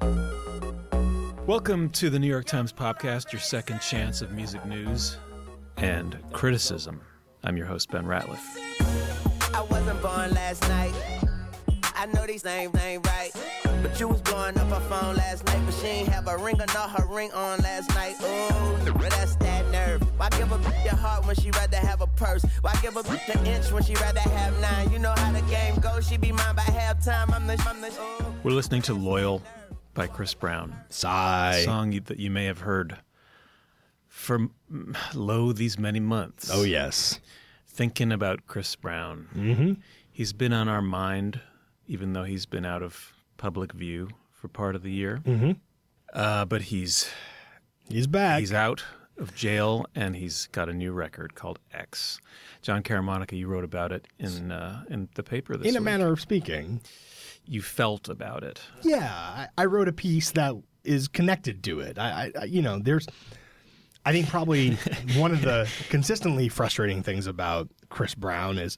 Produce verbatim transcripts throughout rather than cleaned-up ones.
Welcome to the New York Times Podcast, your second chance of music news and criticism. I'm your host, Ben Ratliff. I wasn't born last night. I know these names ain't right. But you was blowing up her phone last night, but she ain't have a ring or not her ring on last night. Ooh, but that's that nerve. Why give a bitch your heart when she rather have a purse? Why give a bitch an inch when she rather have nine? You know how the game goes. She be mine by halftime. I'm the, I'm the, ooh. We're listening to Loyal by Chris Brown. Sigh. A song you, that you may have heard for lo these many months. Oh, yes. Thinking about Chris Brown. Mm-hmm. He's been on our mind, even though he's been out of public view for part of the year. Mm-hmm. Uh, but he's He's back. he's out of jail, and he's got a new record called X. John Caramonica, you wrote about it in uh, in the paper this In a week. manner of speaking. You felt about it. Yeah, I, I wrote a piece that is connected to it. I, I, you know, there's, I think probably one of the consistently frustrating things about Chris Brown is,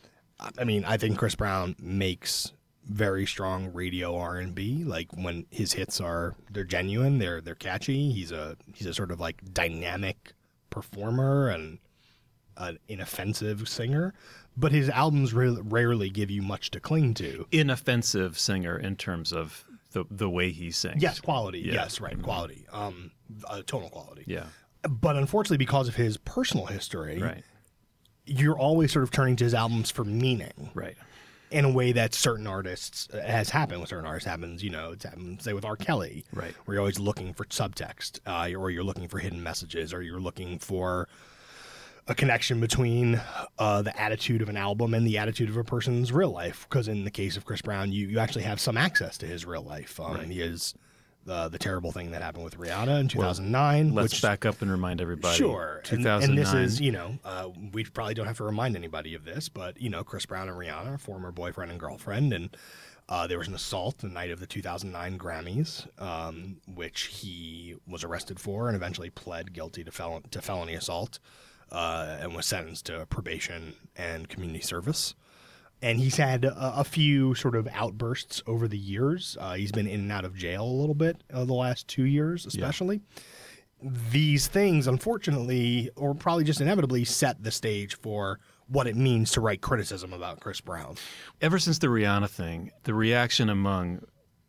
I mean, I think Chris Brown makes very strong radio R and B. Like when his hits are, they're genuine, they're they're catchy. He's a he's a sort of like dynamic performer and an inoffensive singer. But his albums re- rarely give you much to cling to. Inoffensive singer in terms of the the way he sings. Yes, quality. Yeah. Yes, right, quality. Um, uh, tonal quality. Yeah. But unfortunately, because of his personal history, Right. you're always sort of turning to his albums for meaning Right. in a way that certain artists uh, has happened with certain artists. Happens, you know, it's happened, say with R. Kelly, Right. where you're always looking for subtext, uh, or you're looking for hidden messages, or you're looking for a connection between uh, the attitude of an album and the attitude of a person's real life. Because in the case of Chris Brown, you, you actually have some access to his real life. Um, Right. He is the the terrible thing that happened with Rihanna in two thousand nine. Let's which, back up and remind everybody. Sure. two And, thousand nine. and this is, you know, uh, we probably don't have to remind anybody of this, but, you know, Chris Brown and Rihanna, former boyfriend and girlfriend, and uh, there was an assault the night of the two thousand nine Grammys, um, which he was arrested for and eventually pled guilty to, fel- to felony assault. Uh, and was sentenced to probation and community service. And he's had a, a few sort of outbursts over the years. Uh, he's been in and out of jail a little bit uh, the last two years, especially. Yeah. These things, unfortunately, or probably just inevitably, set the stage for what it means to write criticism about Chris Brown. Ever since the Rihanna thing, the reaction among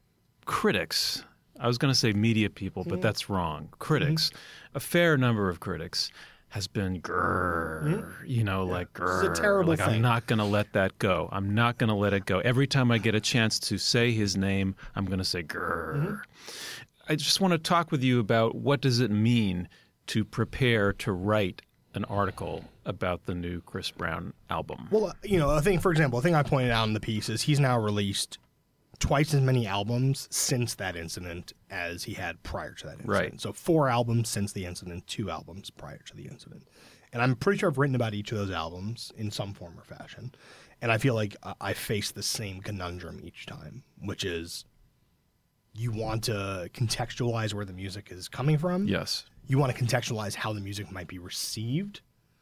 critics, I was going to say media people, but that's wrong. Critics, mm-hmm. a fair number of critics, has been grrr, mm-hmm. you know, yeah. like grrr. It's a terrible like, thing. I'm not going to let that go. I'm not going to let it go. Every time I get a chance to say his name, I'm going to say grrr. Mm-hmm. I just want to talk with you about what does it mean to prepare to write an article about the new Chris Brown album. Well, you know, I think, for example, a thing I pointed out in the piece is he's now released twice as many albums since that incident as he had prior to that incident. Right. So four albums since the incident, two albums prior to the incident. And I'm pretty sure I've written about each of those albums in some form or fashion. And I feel like I face the same conundrum each time, which is you want to contextualize where the music is coming from. Yes. You want to contextualize how the music might be received.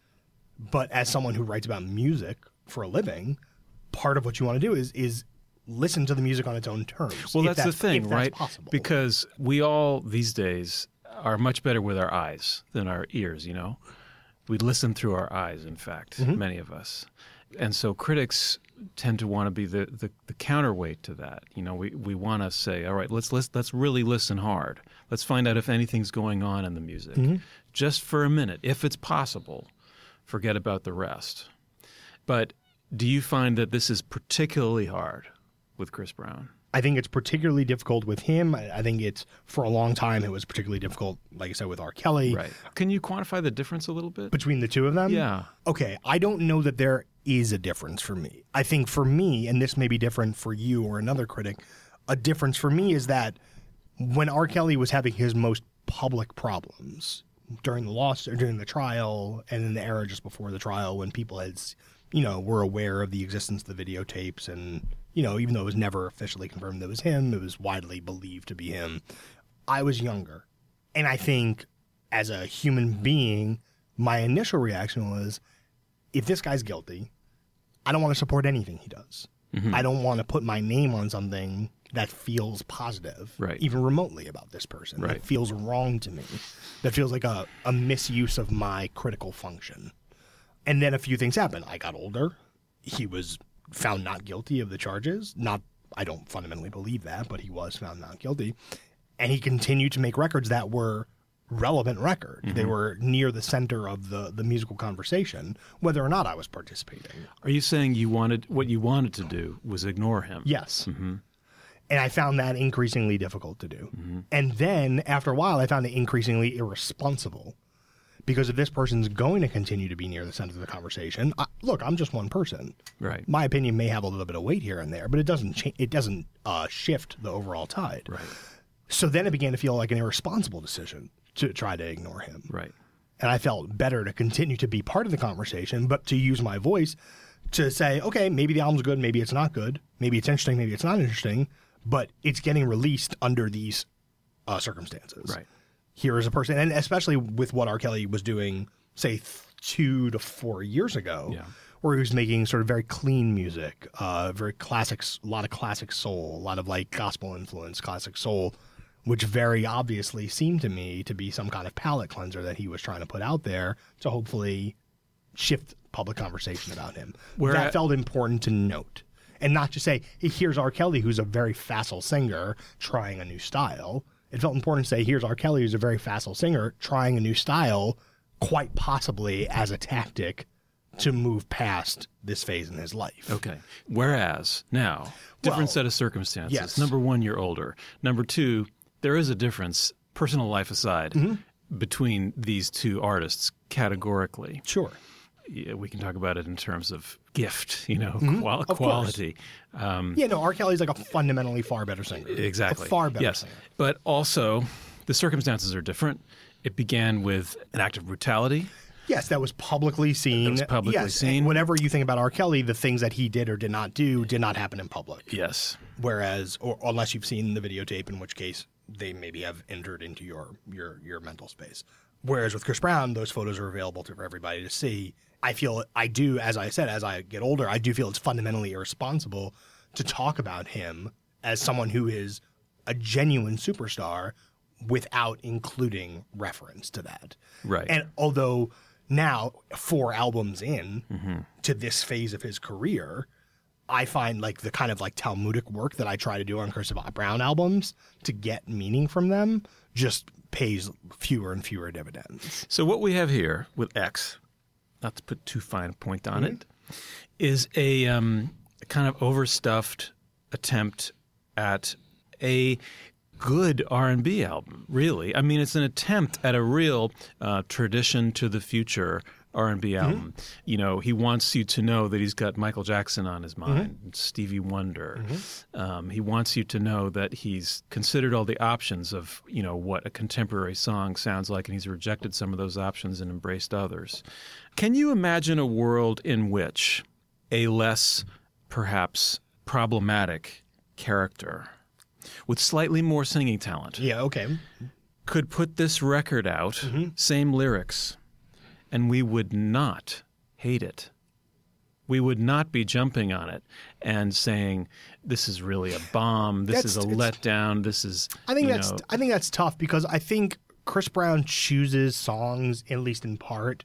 But as someone who writes about music for a living, part of what you want to do is is listen to the music on its own terms. Well, that's, that's the thing, if right? That's possible. Because we all these days are much better with our eyes than our ears, you know? We listen through our eyes, in fact, mm-hmm. many of us. And so critics tend to want to be the, the, the counterweight to that. You know, we, we want to say, all right, let's, let's let's really listen hard. Let's find out if anything's going on in the music. Mm-hmm. Just for a minute, if it's possible, forget about the rest. But do you find that this is particularly hard with Chris Brown? I think it's particularly difficult with him. I think it's, for a long time, it was particularly difficult, like I said, with R. Kelly. Right. Can you quantify the difference a little bit? Between the two of them? Yeah. Okay, I don't know that there is a difference for me. I think for me, and this may be different for you or another critic, a difference for me is that when R. Kelly was having his most public problems during the lawsuit, during the trial, and in the era just before the trial when people had, you know, were aware of the existence of the videotapes and, you know, even though it was never officially confirmed that it was him, it was widely believed to be him. I was younger. And I think as a human being, my initial reaction was, if this guy's guilty, I don't want to support anything he does. Mm-hmm. I don't want to put my name on something that feels positive, right. even remotely about this person. Right. That feels wrong to me. That feels like a, a misuse of my critical function. And then a few things happened. I got older. He was found not guilty of the charges. Not, I don't fundamentally believe that, but he was found not guilty. And he continued to make records that were relevant records. Mm-hmm. They were near the center of the, the musical conversation, whether or not I was participating. Are you saying you wanted what you wanted to do was ignore him? Yes. Mm-hmm. And I found that increasingly difficult to do. Mm-hmm. And then after a while, I found it increasingly irresponsible. Because if this person's going to continue to be near the center of the conversation, I, look, I'm just one person. Right. My opinion may have a little bit of weight here and there, but it doesn't cha- it doesn't uh, shift the overall tide. Right. So then it began to feel like an irresponsible decision to try to ignore him. Right. And I felt better to continue to be part of the conversation, but to use my voice to say, okay, maybe the album's good, maybe it's not good, maybe it's interesting, maybe it's not interesting, but it's getting released under these uh, circumstances. Right. Here is a person, and especially with what R. Kelly was doing, say, th- two to four years ago, yeah. where he was making sort of very clean music, uh, very classic, a lot of classic soul, a lot of like gospel influence, classic soul, which very obviously seemed to me to be some kind of palate cleanser that he was trying to put out there to hopefully shift public conversation about him. Where that I- felt important to note. And not just say, hey, here's R. Kelly, who's a very facile singer trying a new style. It felt important to say, here's R. Kelly, who's a very facile singer trying a new style, quite possibly as a tactic to move past this phase in his life. Okay. Whereas now, different Well, set of circumstances. yes. Number one, you're older. Number two, there is a difference, personal life aside, Mm-hmm. between these two artists categorically. Sure. Yeah, we can talk about it in terms of gift, you know, Mm-hmm. qual- Of quality. Um, Yeah, no, R. Kelly's like a fundamentally far better singer. Exactly. A far better yes. singer. But also, the circumstances are different. It began with an act of brutality. Yes, that was publicly seen. That was publicly yes, seen. and whatever you think about R. Kelly, the things that he did or did not do did not happen in public. Yes. Whereas, or unless you've seen the videotape, in which case they maybe have entered into your your your mental space. Whereas with Chris Brown, those photos are available to for everybody to see. I feel I do, as I said, as I get older, I do feel it's fundamentally irresponsible to talk about him as someone who is a genuine superstar without including reference to that. Right. And although now, four albums in Mm-hmm. to this phase of his career, I find like the kind of like Talmudic work that I try to do on Chris Brown albums to get meaning from them just pays fewer and fewer dividends. So what we have here with X, not to put too fine a point on it, is a um, kind of overstuffed attempt at a good R and B album, really. I mean, it's an attempt at a real uh, tradition to the future R and B album. Mm-hmm. You know, he wants you to know that he's got Michael Jackson on his mind, mm-hmm. Stevie Wonder. Mm-hmm. Um, he wants you to know that he's considered all the options of, you know, what a contemporary song sounds like, and he's rejected some of those options and embraced others. Can you imagine a world in which a less, perhaps, problematic character with slightly more singing talent Yeah, okay. could put this record out, Mm-hmm. same lyrics, and we would not hate it? We would not be jumping on it and saying, this is really a bomb, this That's- is a it's- letdown, this is, I think you that's know, I think that's tough because I think Chris Brown chooses songs, at least in part,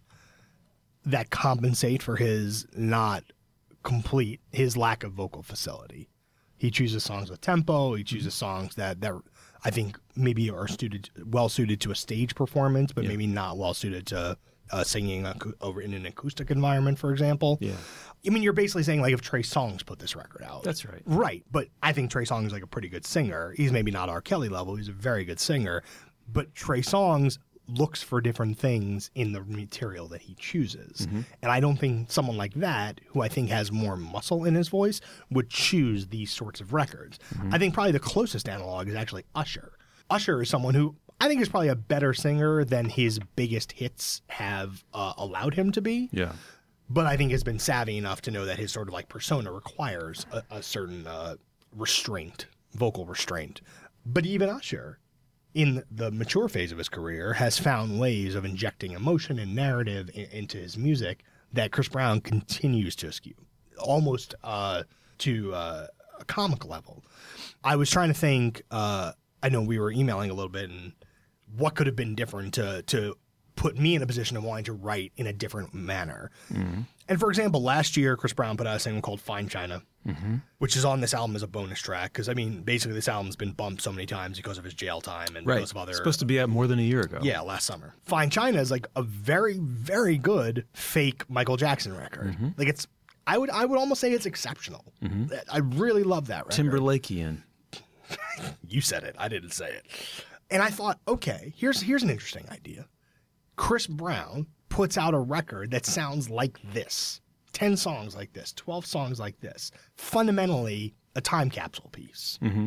that compensate for his not complete his lack of vocal facility. He chooses songs with tempo. He chooses songs that, that I think maybe are suited, well suited to a stage performance, but Yeah. maybe not well suited to uh, singing acou- over in an acoustic environment, for example. Yeah. I mean, you're basically saying like if Trey Songz put this record out. That's right. Right, but I think Trey Songz is like a pretty good singer. He's maybe not R. Kelly level. He's a very good singer, but Trey Songz looks for different things in the material that he chooses. Mm-hmm. And I don't think someone like that, who I think has more muscle in his voice, would choose these sorts of records. Mm-hmm. I think probably the closest analog is actually Usher. Usher is someone who I think is probably a better singer than his biggest hits have uh, allowed him to be. Yeah. But I think has been savvy enough to know that his sort of like persona requires a, a certain uh, restraint, vocal restraint. But even Usher, in the mature phase of his career, has found ways of injecting emotion and narrative in, into his music that Chris Brown continues to eschew. Almost uh, to uh, a comic level. I was trying to think, uh, I know we were emailing a little bit, and what could have been different to to put me in a position of wanting to write in a different manner. Mm-hmm. And for example, last year, Chris Brown put out a single called Fine China, mm-hmm. which is on this album as a bonus track. Because, I mean, basically this album's been bumped so many times because of his jail time and right. because of other... It's supposed to be out more than a year ago. Yeah, last summer. Fine China is like a very, very good fake Michael Jackson record. Mm-hmm. Like it's... I would I would almost say it's exceptional. Mm-hmm. I really love that record. Timberlakean. You said it. I didn't say it. And I thought, okay, here's here's an interesting idea. Chris Brown puts out a record that sounds like this. ten songs like this. twelve songs like this. Fundamentally a time capsule piece. Mm-hmm.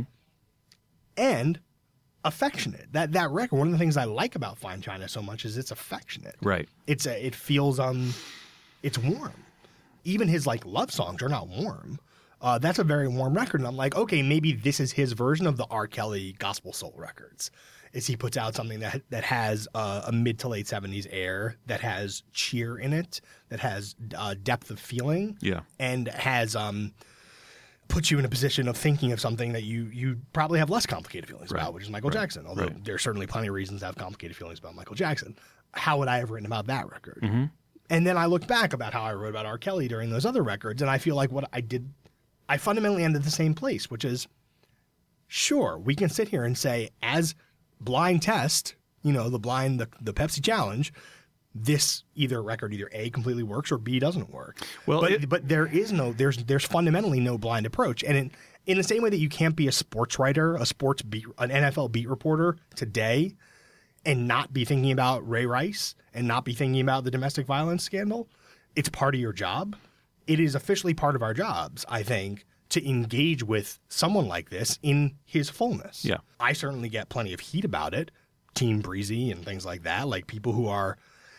And affectionate. That that record, one of the things I like about Fine China so much is it's affectionate. Right. It's a, it feels um it's warm. Even his like love songs are not warm. Uh, that's a very warm record. And I'm like, okay, maybe this is his version of the R. Kelly gospel soul records. Is he puts out something that that has uh, a mid to late seventies air, that has cheer in it, that has uh, depth of feeling, yeah, and has um, puts you in a position of thinking of something that you you probably have less complicated feelings right. about, which is Michael right. Jackson. Although right. there's certainly plenty of reasons to have complicated feelings about Michael Jackson. How would I have written about that record? Mm-hmm. And then I look back about how I wrote about R. Kelly during those other records, and I feel like what I did, I fundamentally ended the same place, which is, sure, we can sit here and say, as blind test, you know, the blind, the, the Pepsi challenge, this either record either A, completely works, or B, doesn't work. Well, but it, but there is no, there's there's fundamentally no blind approach. And in, in the same way that you can't be a sports writer, a sports beat, an N F L beat reporter today and not be thinking about Ray Rice and not be thinking about the domestic violence scandal, it's part of your job. It is officially part of our jobs, I think, to engage with someone like this in his fullness. Yeah. I certainly get plenty of heat about it, Team Breezy and things like that, like people who are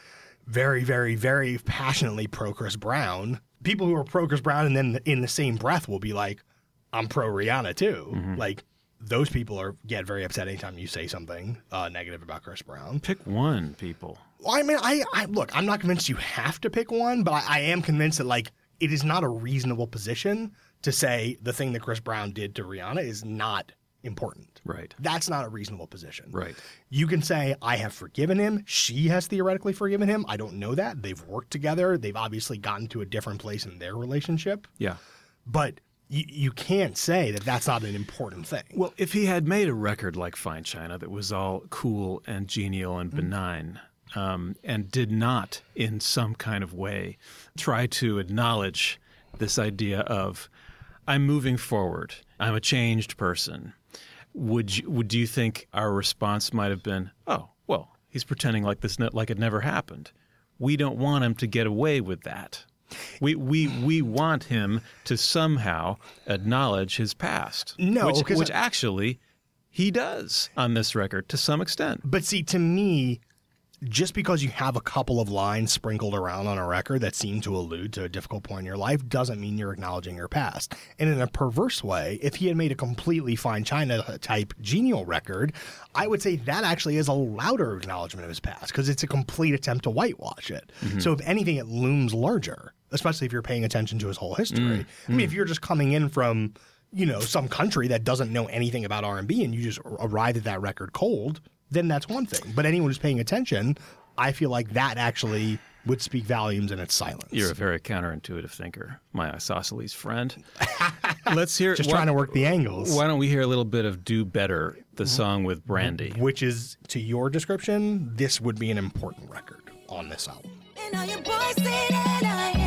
very, very, very passionately pro Chris Brown. People who are pro Chris Brown and then in the same breath will be like, I'm pro Rihanna too. Mm-hmm. Like, those people are get very upset anytime you say something uh, negative about Chris Brown. Pick one, people. Well, I mean, I, I look, I'm not convinced you have to pick one, but I, I am convinced that, like, it is not a reasonable position to say the thing that Chris Brown did to Rihanna is not important. Right. That's not a reasonable position. Right. You can say, I have forgiven him. She has theoretically forgiven him. I don't know that. They've worked together. They've obviously gotten to a different place in their relationship. Yeah. But you, you can't say that that's not an important thing. Well, if he had made a record like Fine China that was all cool and genial and benign, mm-hmm. um, and did not in some kind of way try to acknowledge this idea of, I'm moving forward, I'm a changed person, would you, would do you think our response might have been, oh, well, he's pretending like this, like it never happened. We don't want him to get away with that. We we we want him to somehow acknowledge his past. No, which, which I, actually he does on this record to some extent. But see, to me, just because you have a couple of lines sprinkled around on a record that seem to allude to a difficult point in your life doesn't mean you're acknowledging your past. And in a perverse way, if he had made a completely Fine China type genial record, I would say that actually is a louder acknowledgement of his past because it's a complete attempt to whitewash it. Mm-hmm. So if anything, it looms larger, especially if you're paying attention to his whole history. Mm-hmm. I mean, if you're just coming in from, you know, some country that doesn't know anything about R and B and you just arrive at that record cold, then that's one thing. But anyone who's paying attention, I feel like that actually would speak volumes in its silence. You're a very counterintuitive thinker, my isosceles friend. Let's hear. Just why, trying to work the angles. Why don't we hear a little bit of "Do Better," the song with Brandy, which is, to your description, this would be an important record on this album. And all your boys say that I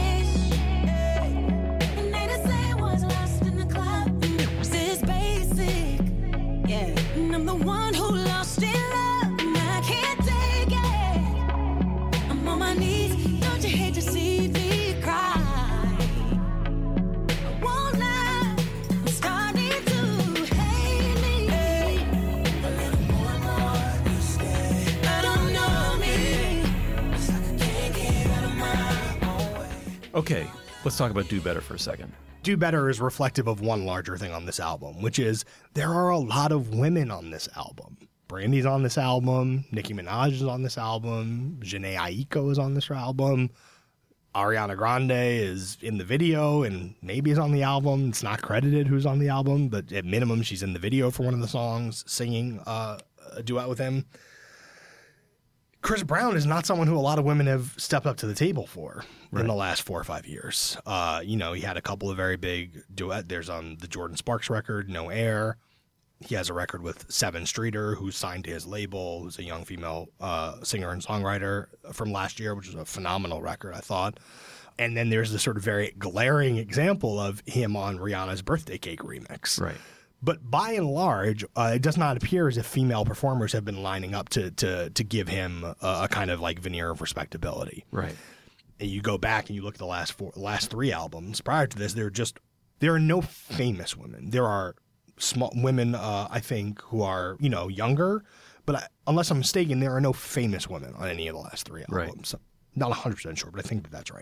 ain't, and they just say I was lost in the club. This is basic, yeah. And I'm the one who lost in love, and I can't take it. I'm on my knees, don't you hate to see me cry? I won't lie, I'm starting to hate me. A little more and more each day. I don't know me. It's like I can't get out of my own way. Okay, let's talk about Do Better for a second. Do Better is reflective of one larger thing on this album, which is there are a lot of women on this album. Brandy's on this album. Nicki Minaj is on this album. Jhené Aiko is on this album. Ariana Grande is in the video and maybe is on the album. It's not credited who's on the album, but at minimum, she's in the video for one of the songs, singing uh, a duet with him. Chris Brown is not someone who a lot of women have stepped up to the table for right. in the last four or five years. Uh, you know, he had a couple of very big duet. There's on the Jordan Sparks record, No Air. He has a record with Seven Streeter, who's signed to his label, who's a young female uh, singer and songwriter from last year, which is a phenomenal record, I thought. And then there's the sort of very glaring example of him on Rihanna's Birthday Cake remix. Right. But by and large, uh, it does not appear as if female performers have been lining up to to to give him a, a kind of like veneer of respectability. Right. And you go back and you look at the last four, last three albums prior to this, there are just there are no famous women. There are small women, uh, I think, who are you know younger, but I, unless I'm mistaken, there are no famous women on any of the last three albums. Right. Not one hundred percent sure, but I think that that's right.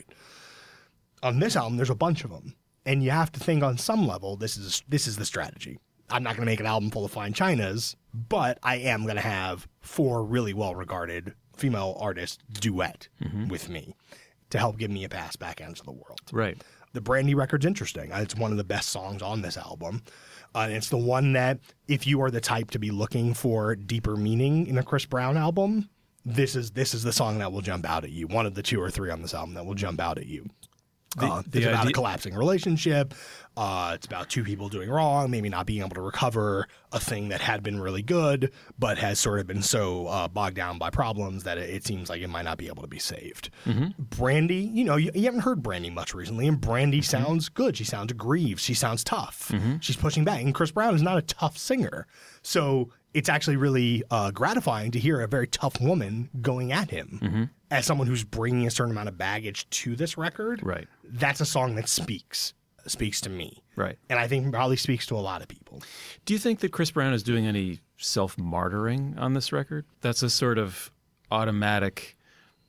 On this album, there's a bunch of them. And you have to think on some level, this is this is the strategy. I'm not going to make an album full of fine chinas, but I am going to have four really well-regarded female artists duet mm-hmm. with me to help give me a pass back into the world. Right. The Brandy record's interesting. It's one of the best songs on this album. Uh, and it's the one that, if you are the type to be looking for deeper meaning in a Chris Brown album, this is this is the song that will jump out at you. One of the two or three on this album that will jump out at you. Uh, the, the it's about idea- a collapsing relationship. Uh, it's about two people doing wrong, maybe not being able to recover a thing that had been really good, but has sort of been so uh, bogged down by problems that it, it seems like it might not be able to be saved. Mm-hmm. Brandy, you know, you, you haven't heard Brandy much recently, and Brandy mm-hmm. sounds good. She sounds aggrieved. She sounds tough. Mm-hmm. She's pushing back. And Chris Brown is not a tough singer. So it's actually really uh, gratifying to hear a very tough woman going at him. Mm-hmm. As someone who's bringing a certain amount of baggage to this record, right. that's a song that speaks. speaks to me. Right. And I think probably speaks to a lot of people. Do you think that Chris Brown is doing any self-martyring on this record? That's a sort of automatic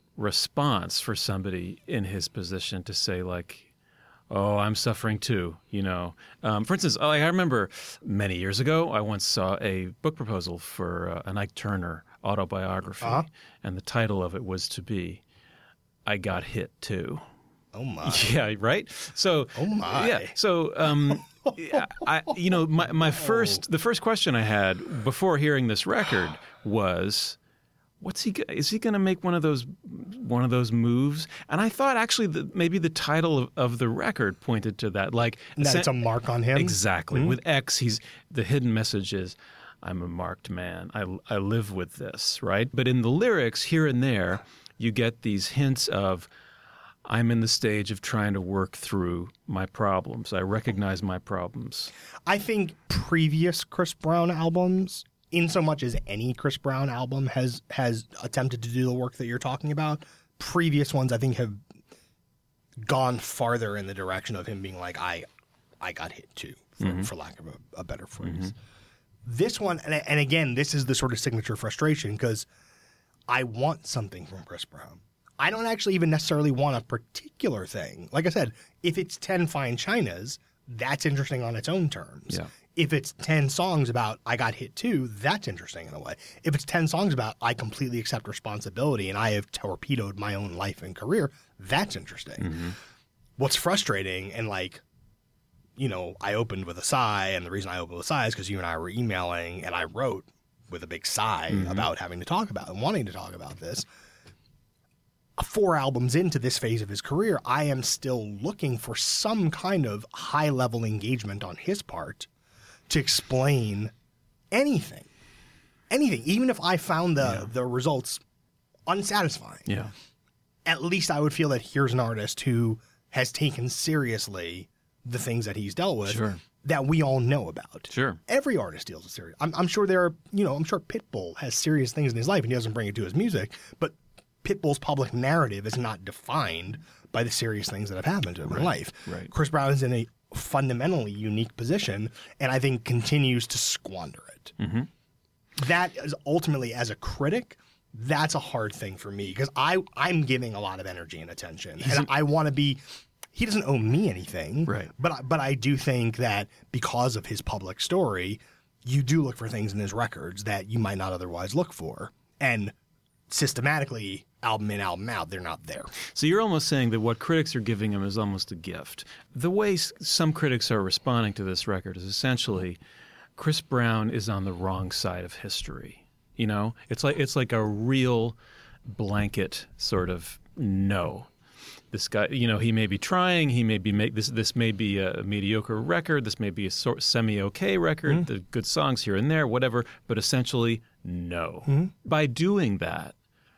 response for somebody in his position to say, like, oh, I'm suffering too, you know. Um, for instance, like I remember many years ago, I once saw a book proposal for uh, an Ike Turner autobiography, uh-huh. and the title of it was to be, I Got Hit Too. Oh my! Yeah, right. So, oh my! Yeah. So, um, I, you know, my my first the first question I had before hearing this record was, "What's he? Is he going to make one of those one of those moves?" And I thought actually that maybe the title of, of the record pointed to that, like that it's a mark on him. Exactly. Mm-hmm. With X, he's the hidden message is, "I'm a marked man. I I live with this." Right. But in the lyrics, here and there, you get these hints of, I'm in the stage of trying to work through my problems. I recognize my problems. I think previous Chris Brown albums, in so much as any Chris Brown album has has attempted to do the work that you're talking about, previous ones I think have gone farther in the direction of him being like, I I got hit too, for, mm-hmm. for lack of a, a better phrase. Mm-hmm. This one, and, and again, this is the sort of signature frustration because I want something from Chris Brown. I don't actually even necessarily want a particular thing. Like I said, if it's ten fine chinas, that's interesting on its own terms. Yeah. If it's ten songs about I got hit too, that's interesting in a way. If it's ten songs about I completely accept responsibility and I have torpedoed my own life and career, that's interesting. Mm-hmm. What's frustrating, and like, you know, I opened with a sigh, and the reason I opened with a sigh is because you and I were emailing, and I wrote with a big sigh mm-hmm. about having to talk about and wanting to talk about this. Four albums into this phase of his career, I am still looking for some kind of high-level engagement on his part to explain anything. Anything. Even if I found the, yeah. the results unsatisfying. Yeah. At least I would feel that here's an artist who has taken seriously the things that he's dealt with sure. that we all know about. Sure. Every artist deals with serious. I'm, I'm sure there are, you know, I'm sure Pitbull has serious things in his life and he doesn't bring it to his music, but Pitbull's public narrative is not defined by the serious things that have happened to him right. in life. Right. Chris Brown is in a fundamentally unique position, and I think continues to squander it. Mm-hmm. That is ultimately, as a critic, that's a hard thing for me because I I'm giving a lot of energy and attention, He's and a- I want to be. He doesn't owe me anything, right? But I, but I do think that because of his public story, you do look for things in his records that you might not otherwise look for, and systematically, album in, album out, they're not there. So you're almost saying that what critics are giving him is almost a gift. The way s- some critics are responding to this record is essentially Chris Brown is on the wrong side of history. You know, it's like it's like a real blanket sort of no. This guy, you know, he may be trying. He may be make this. This may be a mediocre record. This may be a sort semi-okay record. Mm-hmm. The good songs here and there, whatever. But essentially, no. Mm-hmm. By doing that,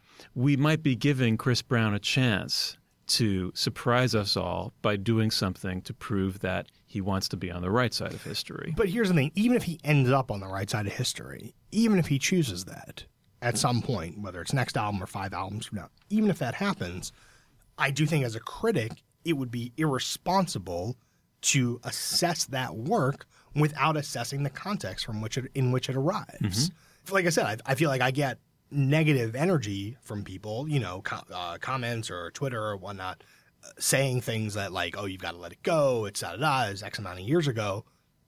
we might be giving Chris Brown a chance to surprise us all by doing something to prove that he wants to be on the right side of history. But here's the thing. Even if he ends up on the right side of history, even if he chooses that at some point, whether it's next album or five albums from now, even if that happens, I do think as a critic, it would be irresponsible to assess that work without assessing the context from which it, in which it arrives. Mm-hmm. Like I said, I, I feel like I get negative energy from people, you know, co- uh, comments or Twitter or whatnot, uh, saying things that like, oh, you've got to let it go. It's da da da. It's X amount of years ago.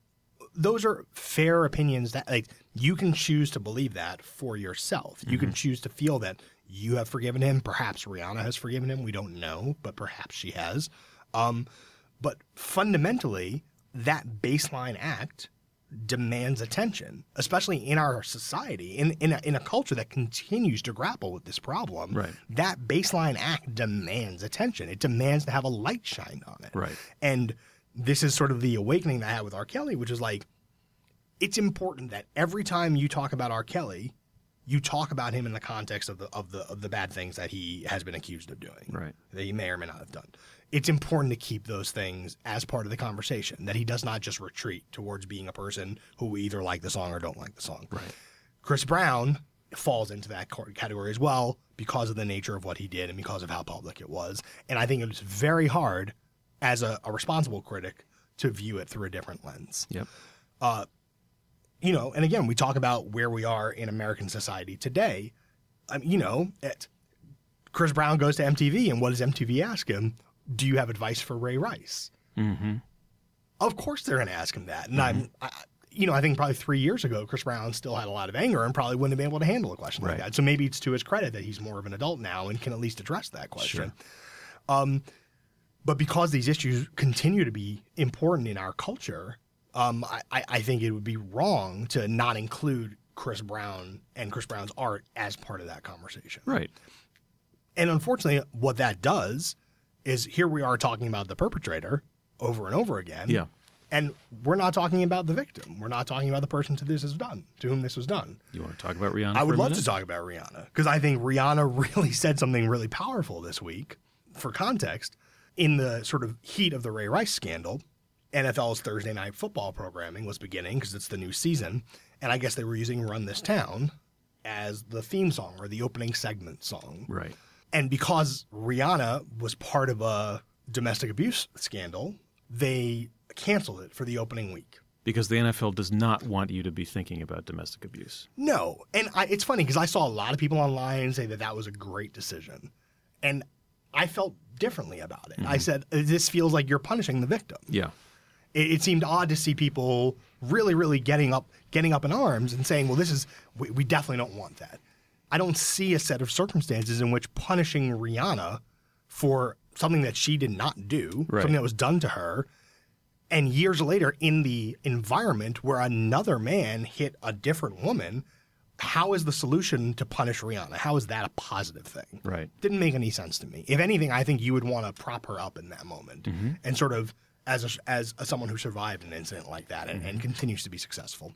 Those are fair opinions that like you can choose to believe that for yourself. Mm-hmm. You can choose to feel that you have forgiven him. Perhaps Rihanna has forgiven him. We don't know, but perhaps she has. Um, but fundamentally, that baseline act demands attention, especially in our society, in in a, in a culture that continues to grapple with this problem. Right. That baseline act demands attention. It demands to have a light shined on it. Right. And this is sort of the awakening that I had with R. Kelly, which is like, it's important that every time you talk about R. Kelly, you talk about him in the context of the of the of the bad things that he has been accused of doing, right? That he may or may not have done. It's important to keep those things as part of the conversation, that he does not just retreat towards being a person who either like the song or don't like the song. Right. Chris Brown falls into that category as well because of the nature of what he did and because of how public it was. And I think it was very hard as a, a responsible critic to view it through a different lens. Yep. Uh, you know, and again, we talk about where we are in American society today. Um, you know, it, Chris Brown goes to M T V, and what does M T V ask him? Do you have advice for Ray Rice? Mm-hmm. Of course they're going to ask him that. And mm-hmm. I'm, I, you know, I think probably three years ago, Chris Brown still had a lot of anger and probably wouldn't have been able to handle a question right. like that. So maybe it's to his credit that he's more of an adult now and can at least address that question. Sure. Um, but because these issues continue to be important in our culture, um, I, I think it would be wrong to not include Chris Brown and Chris Brown's art as part of that conversation. Right. And unfortunately, what that does is here we are talking about the perpetrator over and over again. Yeah. And we're not talking about the victim. We're not talking about the person to this is done, to whom this was done. You want to talk about Rihanna? I would for a love minute? to talk about Rihanna because I think Rihanna really said something really powerful this week. For context, in the sort of heat of the Ray Rice scandal, N F L's Thursday night football programming was beginning because it's the new season. And I guess they were using Run This Town as the theme song or the opening segment song. Right. And because Rihanna was part of a domestic abuse scandal, they canceled it for the opening week. Because the N F L does not want you to be thinking about domestic abuse. No. And I, it's funny because I saw a lot of people online say that that was a great decision. And I felt differently about it. Mm-hmm. I said, this feels like you're punishing the victim. Yeah. It, it seemed odd to see people really, really getting up getting up in arms and saying, well, this is, we, we definitely don't want that. I don't see a set of circumstances in which punishing Rihanna for something that she did not do, right. something that was done to her, and years later in the environment where another man hit a different woman, how is the solution to punish Rihanna? How is that a positive thing? Right. Didn't make any sense to me. If anything, I think you would want to prop her up in that moment mm-hmm. and sort of as a, as a, someone who survived an incident like that and, mm-hmm. and continues to be successful.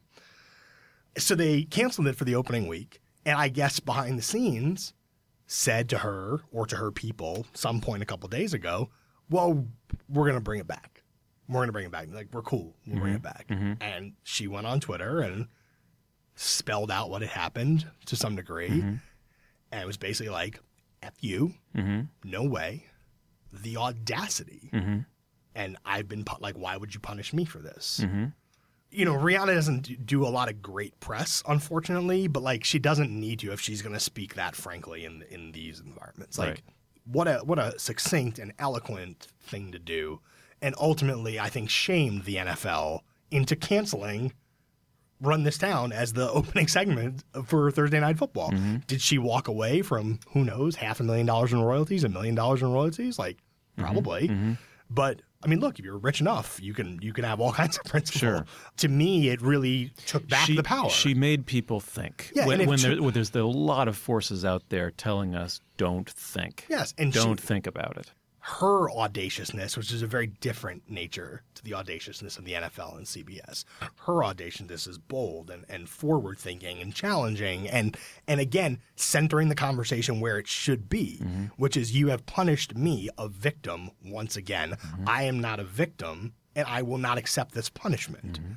So they canceled it for the opening week. And I guess behind the scenes said to her or to her people some point a couple days ago, well, we're going to bring it back. We're going to bring it back. Like, we're cool. We'll mm-hmm. bring it back. Mm-hmm. And she went on Twitter and spelled out what had happened to some degree. Mm-hmm. And it was basically like, F you, mm-hmm. no way, the audacity. Mm-hmm. And I've been pu- like, why would you punish me for this? Mm-hmm. You know, Rihanna doesn't do a lot of great press, unfortunately, but like she doesn't need to if she's going to speak that frankly in in these environments. Like, right. what a what a succinct and eloquent thing to do, and ultimately, I think shamed the N F L into canceling Run This Town as the opening segment for Thursday Night Football. Mm-hmm. Did she walk away from, who knows, half a million dollars in royalties, a million dollars in royalties? Like, probably. Mm-hmm. But I mean, look, if you're rich enough, you can you can have all kinds of principle. Sure. To me, it really took back she, the power. She made people think. Yeah, when and if when, she- there, when there's a lot of forces out there telling us don't think. Yes, and don't she- think about it. Her audaciousness, which is a very different nature to the audaciousness of the N F L and C B S. Her audaciousness is bold and, and forward-thinking and challenging and, and, again, centering the conversation where it should be, Mm-hmm. which is you have punished me, a victim, once again. Mm-hmm. I am not a victim, and I will not accept this punishment. Mm-hmm.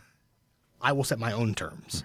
I will set my own terms.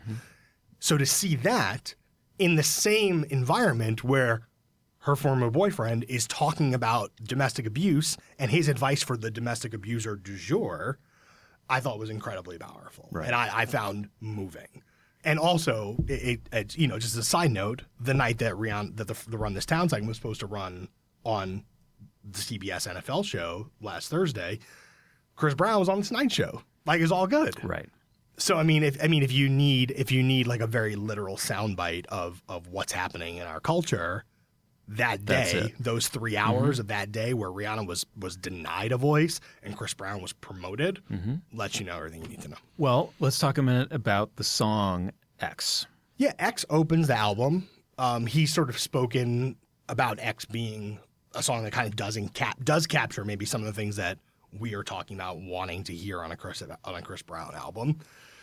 So to see that in the same environment where her former boyfriend is talking about domestic abuse and his advice for the domestic abuser du jour, I thought was incredibly powerful. Right. And I, I found moving. And also, it, it, it, you know, just as a side note, the night that Rihanna, that the, the Run This Town segment was supposed to run on the C B S N F L show last Thursday, Chris Brown was on the Tonight Show. Like, it's all good. Right. So I mean, if I mean, if you need if you need like a very literal soundbite of of what's happening in our culture, that That's day, it. those three hours of that day where Rihanna was was denied a voice and Chris Brown was promoted, lets you know everything you need to know. Well, let's talk a minute about the song X. Yeah, X opens the album. Um, he's sort of spoken about X being a song that kind of doesn't cap does capture maybe some of the things that we are talking about wanting to hear on a Chris on a Chris Brown album.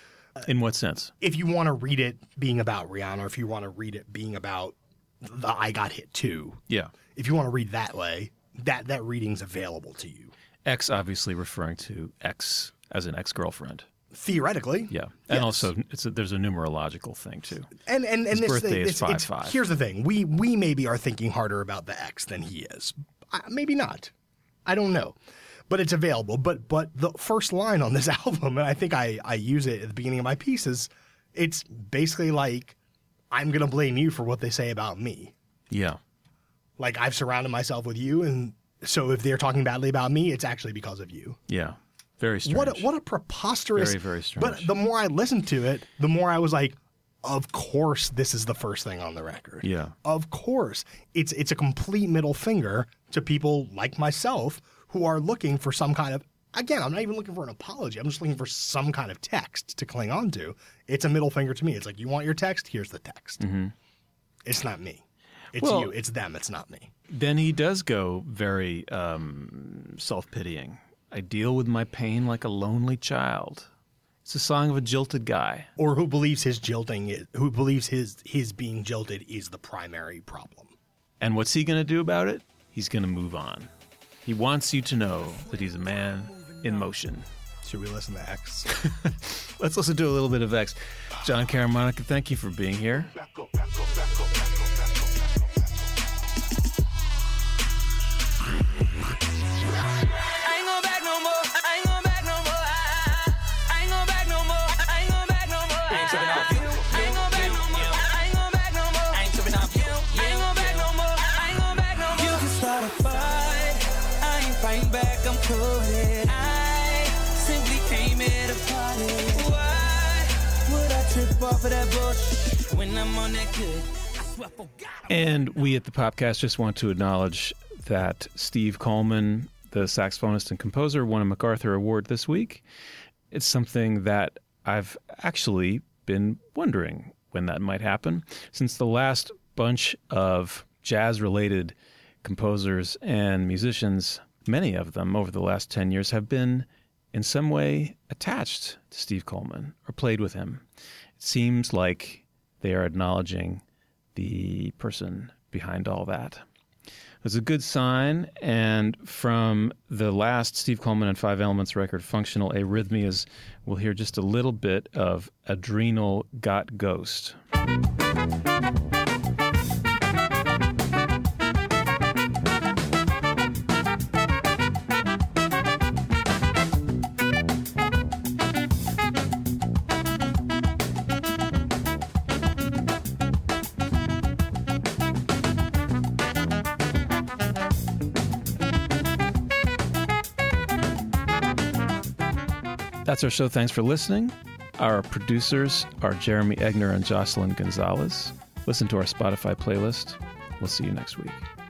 In what sense? If you want to read it being about Rihanna, or if you want to read it being about the I Got Hit Too, Yeah. if you want to read that way, that that reading's available to you. X obviously referring to X as an ex-girlfriend. Theoretically. Yeah. And Yes. also it's a, there's a numerological thing too. And and, and His this birthday thing, is it's, five it's, five. Here's the thing. We we maybe are thinking harder about the X than he is. I, maybe not. I don't know. But it's available. But but the first line on this album, and I think I, I use it at the beginning of my piece, is it's basically like, I'm going to blame you for what they say about me. Yeah. Like, I've surrounded myself with you, and so if they're talking badly about me, it's actually because of you. Yeah. Very strange. What a, what a preposterous. Very, very strange. But the more I listened to it, the more I was like, of course, this is the first thing on the record. Yeah. Of course. It's it's a complete middle finger to people like myself who are looking for some kind of, again, I'm not even looking for an apology. I'm just looking for some kind of text to cling on to. It's a middle finger to me. It's like, you want your text? Here's the text. Mm-hmm. It's not me. It's Well- you. It's them. It's not me. Then he does go very um, self-pitying. I deal with my pain like a lonely child. It's a song of a jilted guy. Or who believes his jilting is, who believes his his being jilted is the primary problem. And what's he going to do about it? He's going to move on. He wants you to know that he's a man in motion. Should we listen to X? Let's listen to a little bit of X. John Caramonica, thank you for being here. I ain't going back no more. I ain't going back no more. I ain't going back no more. I ain't going back no more. I ain't tripping off you. I ain't going back no more. I ain't going back no more. I ain't tripping off you. I ain't going back no more. I ain't going back no more. You can start a fight. I ain't fighting back. I'm cool. I simply came here to party. Why would I trip off of that bush when I'm on that good? I swear for God. And we at the Popcast just want to acknowledge that Steve Coleman, the saxophonist and composer, won a MacArthur Award this week. It's something that I've actually been wondering when that might happen, since the last bunch of jazz-related composers and musicians, many of them over the last ten years, have been in some way attached to Steve Coleman or played with him. It seems like they are acknowledging the person behind all that. It's a good sign, and from the last Steve Coleman and Five Elements record, Functional Arrhythmias, we'll hear just a little bit of Adrenal Got Ghost. That's our show. Thanks for listening. Our producers are Jeremy Egner and Jocelyn Gonzalez. Listen to our Spotify playlist. We'll see you next week.